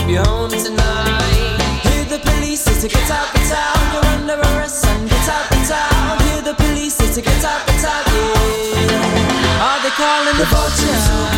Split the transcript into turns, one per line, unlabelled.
you home tonight. Hear the police say to get out the town. You're under arrest, son, get out the town. Hear the police say to get out the town, yeah. Are they calling the vultures?